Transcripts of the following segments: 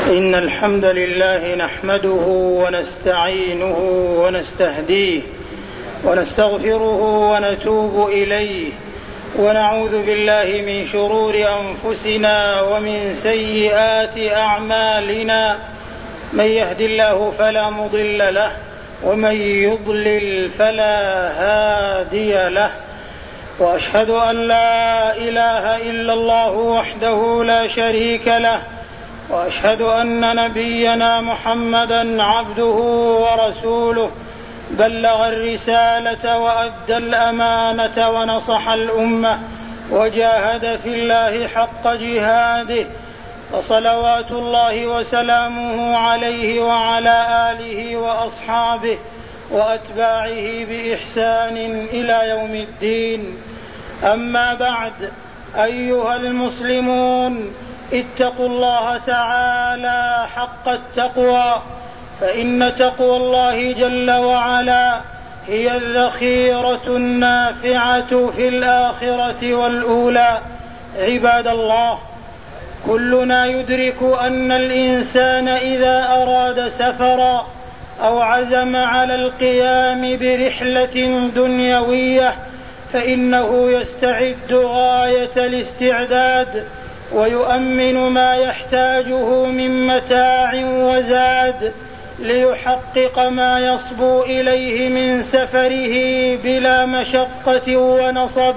إن الحمد لله نحمده ونستعينه ونستهديه ونستغفره ونتوب إليه ونعوذ بالله من شرور أنفسنا ومن سيئات أعمالنا. من يهد الله فلا مضل له ومن يضلل فلا هادي له، وأشهد أن لا إله إلا الله وحده لا شريك له، وأشهد أن نبينا محمدا عبده ورسوله، بلغ الرسالة وأدى الأمانة ونصح الأمة وجاهد في الله حق جهاده، فصلوات الله وسلامه عليه وعلى آله وأصحابه وأتباعه بإحسان إلى يوم الدين. أما بعد، أيها المسلمون، اتقوا الله تعالى حق التقوى، فإن تقوى الله جل وعلا هي الذخيرة النافعة في الآخرة والأولى. عباد الله، كلنا يدرك أن الإنسان إذا أراد سفرا أو عزم على القيام برحلة دنيوية فإنه يستعد غاية الاستعداد ويؤمن ما يحتاجه من متاع وزاد ليحقق ما يصبو إليه من سفره بلا مشقة ونصب،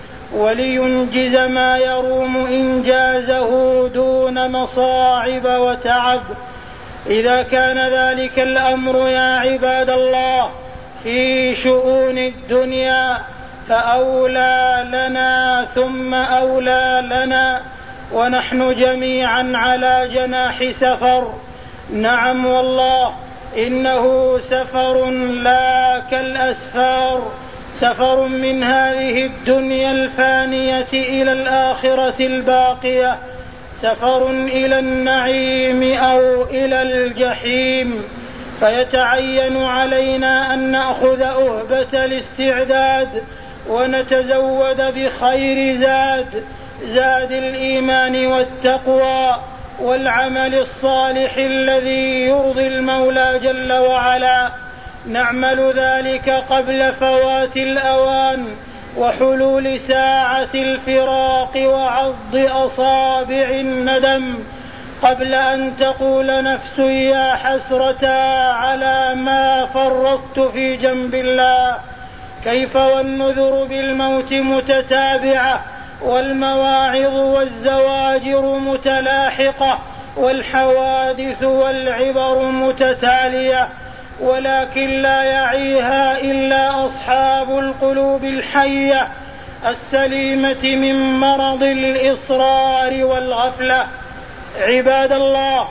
ولينجز ما يروم إنجازه دون مصاعب وتعب. إذا كان ذلك الأمر يا عباد الله في شؤون الدنيا فأولى لنا ثم أولى لنا، ونحن جميعا على جناح سفر. نعم والله، إنه سفر لا كالأسفار، سفر من هذه الدنيا الفانية إلى الآخرة الباقية، سفر إلى النعيم أو إلى الجحيم. فيتعين علينا أن نأخذ أهبة الاستعداد ونتزود بخير زاد الإيمان والتقوى والعمل الصالح الذي يرضي المولى جل وعلا. نعمل ذلك قبل فوات الأوان وحلول ساعة الفراق وعض أصابع الندم، قبل أن تقول نفس يا حسرة على ما فرطت في جنب الله. كيف والنذر بالموت متتابعة، والمواعظ والزواجر متلاحقة، والحوادث والعبر متتالية، ولكن لا يعيها إلا أصحاب القلوب الحية السليمة من مرض الإصرار والغفلة. عباد الله،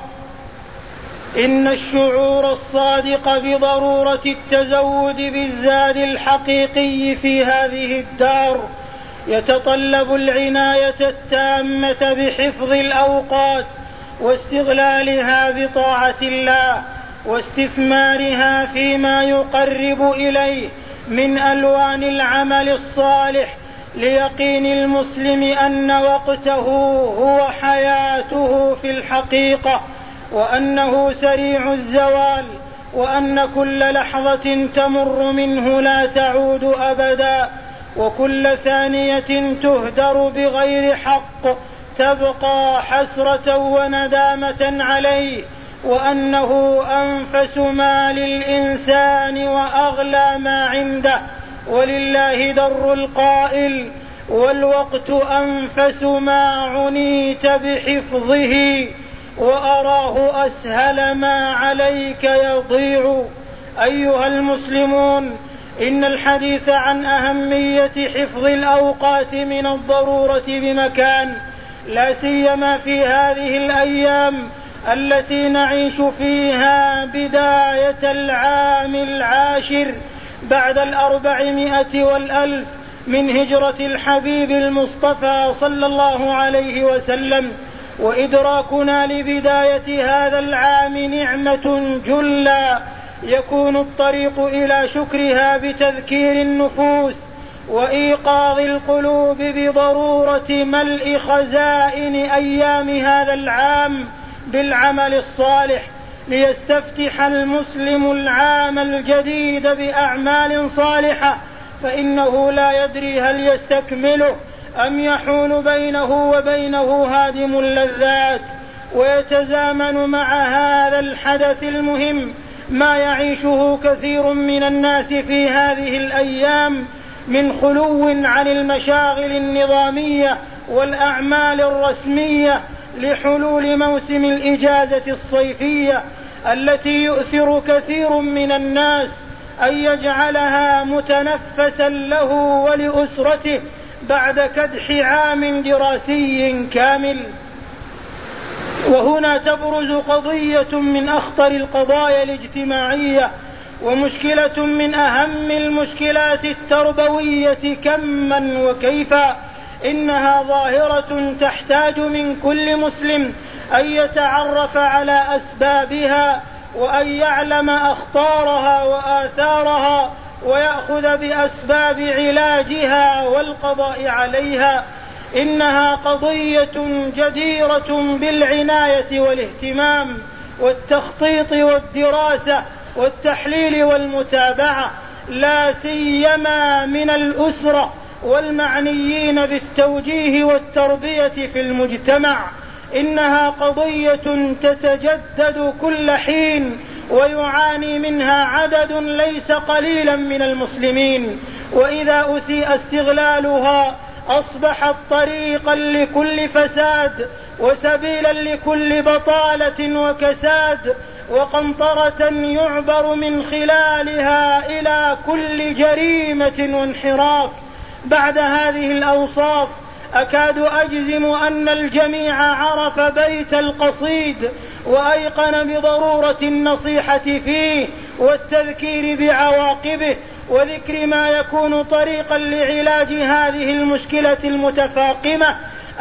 إن الشعور الصادق بضرورة التزود بالزاد الحقيقي في هذه الدار يتطلب العناية التامة بحفظ الأوقات واستغلالها بطاعة الله واستثمارها فيما يقرب إليه من ألوان العمل الصالح، ليقين المسلم أن وقته هو حياته في الحقيقة، وأنه سريع الزوال، وأن كل لحظة تمر منه لا تعود أبدا، وكل ثانية تهدر بغير حق تبقى حسرة وندامة عليه، وأنه أنفس ما للإنسان وأغلى ما عنده. ولله در القائل: والوقت أنفس ما عنيت بحفظه وأراه أسهل ما عليك يضيع. أيها المسلمون، إن الحديث عن أهمية حفظ الأوقات من الضرورة بمكان، لا سيما في هذه الأيام التي نعيش فيها بداية العام 10 بعد 400 والألف من هجرة الحبيب المصطفى صلى الله عليه وسلم. وإدراكنا لبداية هذا العام نعمة جلّى يكون الطريق إلى شكرها بتذكير النفوس وإيقاظ القلوب بضرورة ملء خزائن أيام هذا العام بالعمل الصالح، ليستفتح المسلم العام الجديد بأعمال صالحة، فإنه لا يدري هل يستكمله أم يحول بينه وبينه هادم اللذات. ويتزامن مع هذا الحدث المهم ما يعيشه كثير من الناس في هذه الأيام من خلو عن المشاغل النظامية والأعمال الرسمية، لحلول موسم الإجازة الصيفية التي يؤثر كثير من الناس أن يجعلها متنفسا له ولأسرته بعد كدح عام دراسي كامل. وهنا تبرز قضية من أخطر القضايا الاجتماعية، ومشكلة من أهم المشكلات التربوية كما وكيفا. إنها ظاهرة تحتاج من كل مسلم أن يتعرف على أسبابها، وأن يعلم أخطارها وآثارها، ويأخذ بأسباب علاجها والقضاء عليها. إنها قضية جديرة بالعناية والاهتمام والتخطيط والدراسة والتحليل والمتابعة، لا سيما من الأسرة والمعنيين بالتوجيه والتربية في المجتمع. إنها قضية تتجدد كل حين، ويعاني منها عدد ليس قليلا من المسلمين، وإذا أسيء استغلالها أصبحت طريقا لكل فساد، وسبيلا لكل بطالة وكساد، وقنطرة يعبر من خلالها إلى كل جريمة وانحراف. بعد هذه الأوصاف أكاد أجزم أن الجميع عرف بيت القصيد، وأيقن بضرورة النصيحة فيه والتذكير بعواقبه، وذكر ما يكون طريقا لعلاج هذه المشكلة المتفاقمة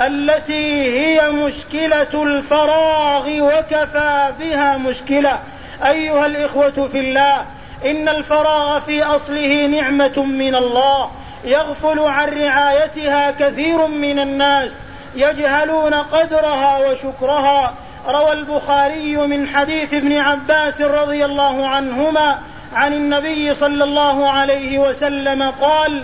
التي هي مشكلة الفراغ، وكفى بها مشكلة. أيها الإخوة في الله، إن الفراغ في أصله نعمة من الله، يغفل عن رعايتها كثير من الناس، يجهلون قدرها وشكرها. روى البخاري من حديث ابن عباس رضي الله عنهما عن النبي صلى الله عليه وسلم قال: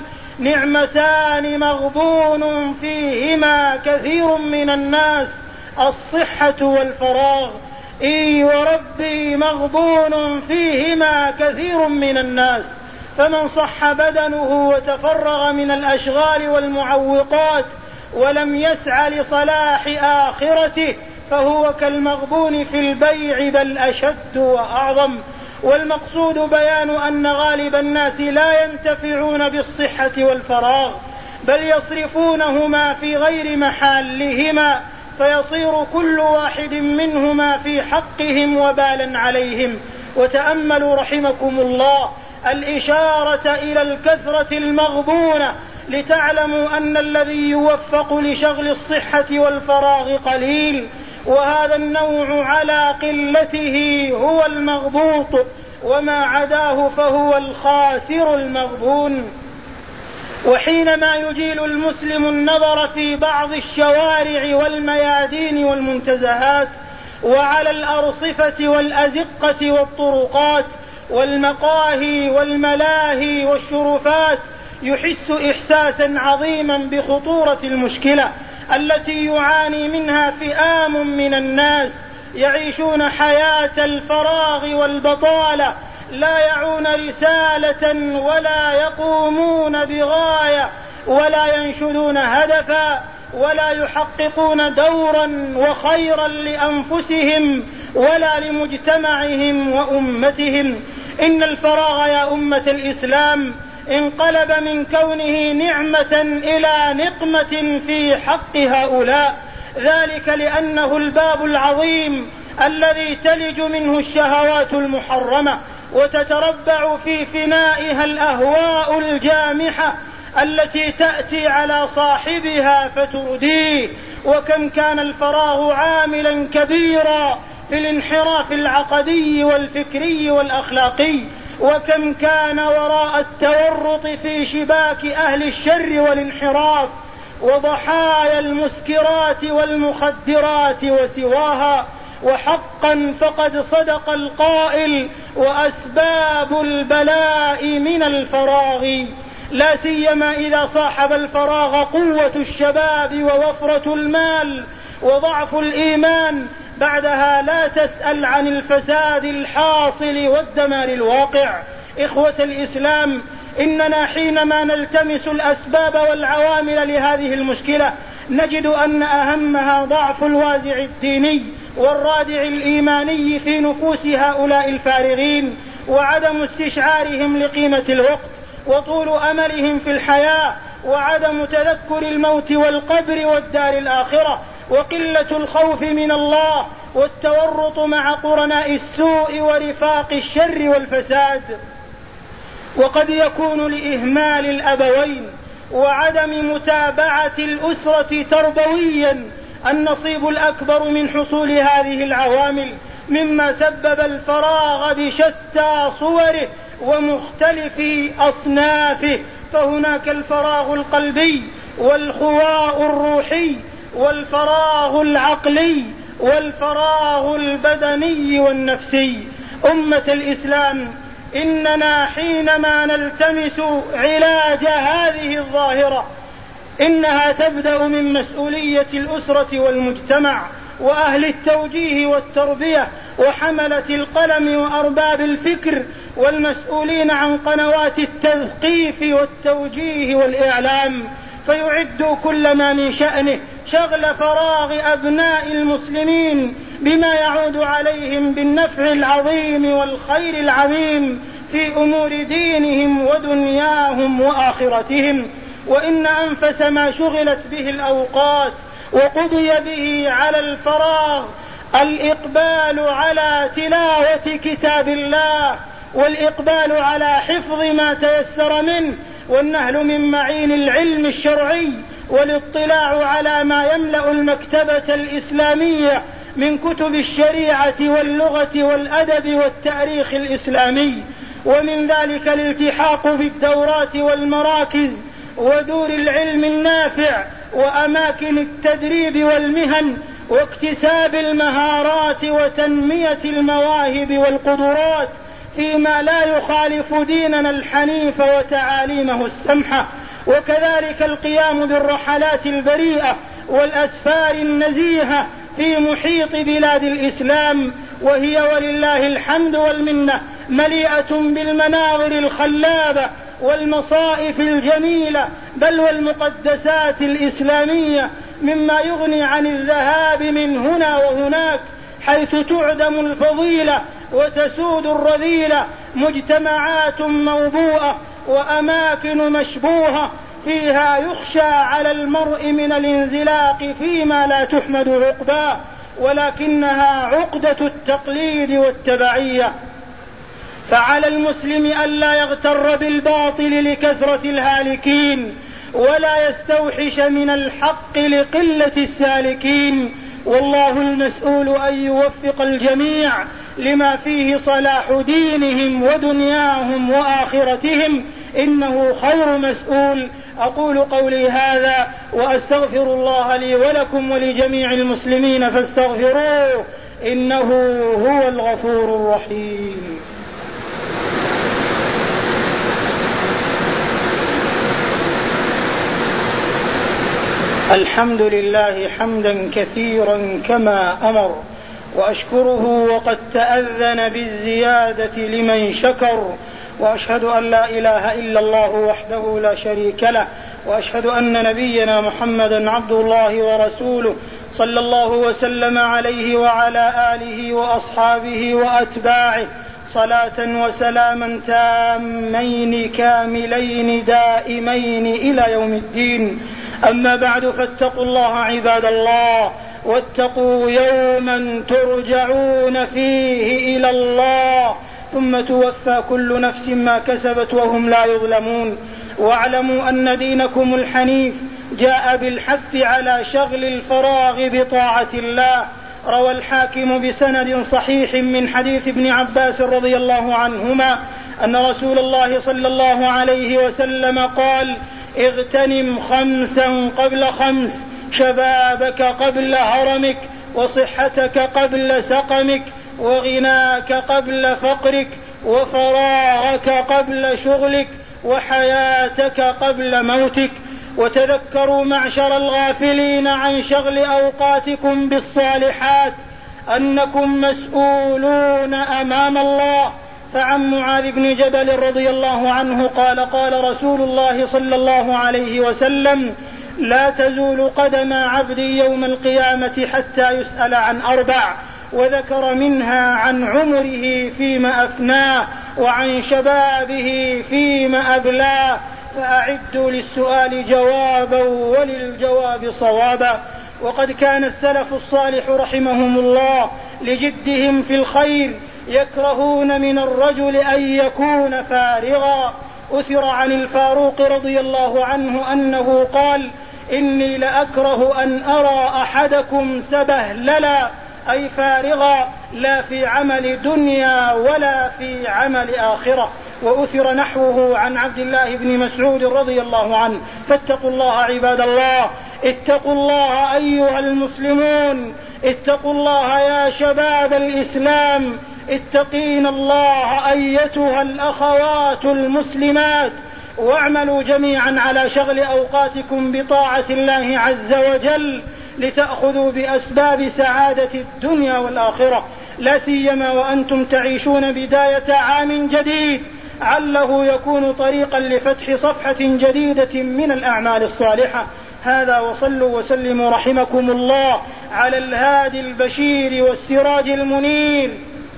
نعمتان مغبون فيهما كثير من الناس، الصحة والفراغ. إي وربي مغبون فيهما كثير من الناس، فمن صح بدنه وتفرغ من الأشغال والمعوقات ولم يسع لصلاح آخرته فهو كالمغبون في البيع، بل أشد وأعظم. والمقصود بيان أن غالب الناس لا ينتفعون بالصحة والفراغ، بل يصرفونهما في غير محلهما، فيصير كل واحد منهما في حقهم وبالا عليهم. وتأملوا رحمكم الله الإشارة إلى الكثرة المغبونة، لتعلموا أن الذي يوفق لشغل الصحة والفراغ قليل، وهذا النوع على قلته هو المغبوط، وما عداه فهو الخاسر المغبون. وحينما يجيل المسلم النظر في بعض الشوارع والميادين والمنتزهات، وعلى الأرصفة والأزقة والطرقات والمقاهي والملاهي والشرفات، يحس إحساسا عظيما بخطورة المشكلة التي يعاني منها فئام من الناس، يعيشون حياة الفراغ والبطالة، لا يعون رسالة ولا يقومون بغاية ولا ينشدون هدفا ولا يحققون دورا وخيرا لأنفسهم ولا لمجتمعهم وأمتهم. إن الفراغ يا أمة الإسلام انقلب من كونه نعمة إلى نقمة في حق هؤلاء، ذلك لأنه الباب العظيم الذي تلج منه الشهوات المحرمة وتتربع في فنائها الأهواء الجامحة التي تأتي على صاحبها فترديه. وكم كان الفراغ عاملا كبيرا في الانحراف العقدي والفكري والأخلاقي، وكم كان وراء التورط في شباك أهل الشر والانحراف وضحايا المسكرات والمخدرات وسواها. وحقا فقد صدق القائل: وأسباب البلاء من الفراغ، لا سيما إذا صاحب الفراغ قوة الشباب ووفرة المال وضعف الإيمان، بعدها لا تسأل عن الفساد الحاصل والدمار الواقع. إخوة الإسلام، إننا حينما نلتمس الأسباب والعوامل لهذه المشكلة نجد أن أهمها ضعف الوازع الديني والرادع الإيماني في نفوس هؤلاء الفارغين، وعدم استشعارهم لقيمة الوقت، وطول أملهم في الحياة، وعدم تذكر الموت والقبر والدار الآخرة، وقلة الخوف من الله، والتورط مع قرناء السوء ورفاق الشر والفساد. وقد يكون لإهمال الأبوين وعدم متابعة الأسرة تربويا النصيب الأكبر من حصول هذه العوامل، مما سبب الفراغ بشتى صوره ومختلف أصنافه. فهناك الفراغ القلبي، والخواء الروحي، والفراغ العقلي، والفراغ البدني والنفسي. أمة الإسلام، إننا حينما نلتمس علاج هذه الظاهرة إنها تبدأ من مسؤولية الأسرة والمجتمع وأهل التوجيه والتربية وحملة القلم وأرباب الفكر والمسؤولين عن قنوات التثقيف والتوجيه والإعلام، فيعدوا كل ما من شأنه شغل فراغ أبناء المسلمين بما يعود عليهم بالنفع العظيم والخير العظيم في أمور دينهم ودنياهم وآخرتهم. وإن أنفس ما شغلت به الأوقات وقضي به على الفراغ الإقبال على تلاوة كتاب الله، والإقبال على حفظ ما تيسر منه، والنهل من معين العلم الشرعي، والاطلاع على ما يملأ المكتبة الإسلامية من كتب الشريعة واللغة والأدب والتاريخ الإسلامي. ومن ذلك الالتحاق بالدورات والمراكز ودور العلم النافع وأماكن التدريب والمهن، واكتساب المهارات وتنمية المواهب والقدرات فيما لا يخالف ديننا الحنيف وتعاليمه السمحة. وكذلك القيام بالرحلات البريئة والأسفار النزيهة في محيط بلاد الإسلام، وهي ولله الحمد والمنة مليئة بالمناظر الخلابة والمصائف الجميلة، بل والمقدسات الإسلامية، مما يغني عن الذهاب من هنا وهناك، حيث تعدم الفضيلة وتسود الرذيلة، مجتمعات موبوءة وأماكن مشبوهة فيها يخشى على المرء من الانزلاق فيما لا تحمد عقباه، ولكنها عقدة التقليد والتبعية. فعلى المسلم ألا يغتر بالباطل لكثرة الهالكين، ولا يستوحش من الحق لقلة السالكين، والله المسؤول أن يوفق الجميع لما فيه صلاح دينهم ودنياهم وآخرتهم، إنه خير مسؤول. أقول قولي هذا وأستغفر الله لي ولكم ولجميع المسلمين فاستغفروه إنه هو الغفور الرحيم. الحمد لله حمدا كثيرا كما أمر، وأشكره وقد تأذن بالزيادة لمن شكر، وأشهد أن لا إله إلا الله وحده لا شريك له، وأشهد أن نبينا محمدا عبد الله ورسوله صلى الله وسلم عليه وعلى آله وأصحابه وأتباعه صلاة وسلاما تامين كاملين دائمين إلى يوم الدين. أما بعد، فاتقوا الله عباد الله، واتقوا يوما ترجعون فيه إلى الله ثم توفى كل نفس ما كسبت وهم لا يظلمون. واعلموا أن دينكم الحنيف جاء بالحث على شغل الفراغ بطاعة الله. روى الحاكم بسند صحيح من حديث ابن عباس رضي الله عنهما أن رسول الله صلى الله عليه وسلم قال: اغتنم 5 قبل 5، شبابك قبل هرمك، وصحتك قبل سقمك، وغناك قبل فقرك، وفراغك قبل شغلك، وحياتك قبل موتك. وتذكروا معشر الغافلين عن شغل أوقاتكم بالصالحات أنكم مسؤولون أمام الله. فعن معاذ بن جبل رضي الله عنه قال: قال رسول الله صلى الله عليه وسلم: لا تزول قدم عبد يوم القيامة حتى يسأل عن 4، وذكر منها عن عمره فيما أفناه، وعن شبابه فيما أبلاه، فأعدوا للسؤال جوابا وللجواب صوابا. وقد كان السلف الصالح رحمهم الله لجدهم في الخير يكرهون من الرجل أن يكون فارغا. أثر عن الفاروق رضي الله عنه أنه قال: إني لأكره أن أرى أحدكم سبهللا، أي فارغا، لا في عمل دنيا ولا في عمل آخرة. وأثر نحوه عن عبد الله بن مسعود رضي الله عنه. فاتقوا الله عباد الله، اتقوا الله أيها المسلمون، اتقوا الله يا شباب الإسلام، اتقين الله أيتها الأخوات المسلمات، واعملوا جميعا على شغل أوقاتكم بطاعة الله عز وجل لتأخذوا بأسباب سعادة الدنيا والآخرة، لا سيما وأنتم تعيشون بداية عام جديد، عله يكون طريقا لفتح صفحة جديدة من الأعمال الصالحة. هذا، وصلوا وسلموا رحمكم الله على الهادي البشير والسراج المنير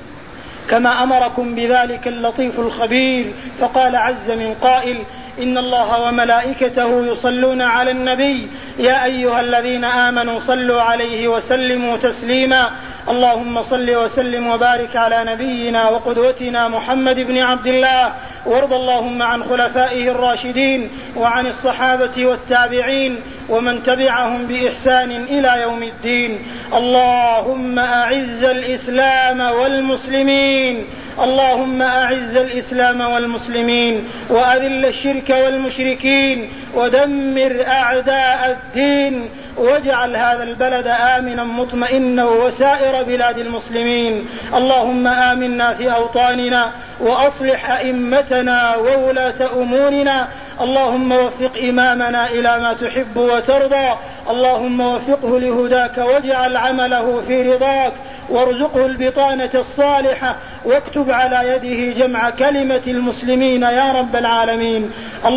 كما أمركم بذلك اللطيف الخبير. فقال عز من قائل: إن الله وملائكته يصلون على النبي يا أيها الذين آمنوا صلوا عليه وسلموا تسليما. اللهم صل وسلم وبارك على نبينا وقدوتنا محمد بن عبد الله، وارض اللهم عن خلفائه الراشدين وعن الصحابة والتابعين ومن تبعهم بإحسان إلى يوم الدين. اللهم أعز الإسلام والمسلمين، اللهم أعز الإسلام والمسلمين، وأذل الشرك والمشركين، ودمر أعداء الدين، واجعل هذا البلد آمنا مطمئنا وسائر بلاد المسلمين. اللهم آمنا في أوطاننا، وأصلح أئمتنا وولاة أمورنا. اللهم وفق إمامنا إلى ما تحب وترضى، اللهم وفقه لهداك، واجعل عمله في رضاك، وارزقه البطانة الصالحة، واكتب على يده جمع كلمة المسلمين يا رب العالمين.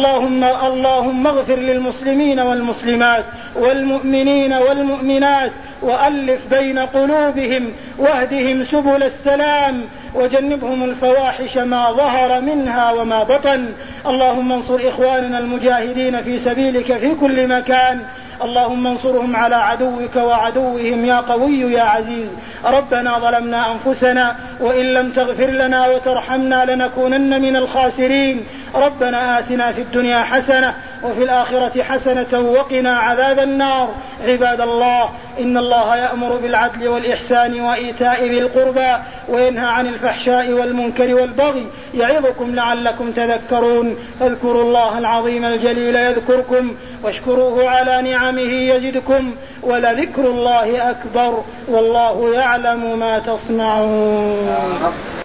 اللهم اغفر للمسلمين والمسلمات والمؤمنين والمؤمنات، وألف بين قلوبهم، واهدهم سبل السلام، وجنبهم الفواحش ما ظهر منها وما بطن. اللهم انصر إخواننا المجاهدين في سبيلك في كل مكان، اللهم انصرهم على عدوك وعدوهم يا قوي يا عزيز. ربنا ظلمنا أنفسنا وإن لم تغفر لنا وترحمنا لنكونن من الخاسرين. ربنا آتنا في الدنيا حسنة وفي الآخرة حسنة وقنا عذاب النار. عباد الله، إن الله يأمر بالعدل والإحسان وإيتاء ذي القربى، وينهى عن الفحشاء والمنكر والبغي، يعظكم لعلكم تذكرون. فاذكروا الله العظيم الجليل يذكركم، واشكروه على نعمه يزدكم، ولذكر الله أكبر، والله يعلم ما تصنعون.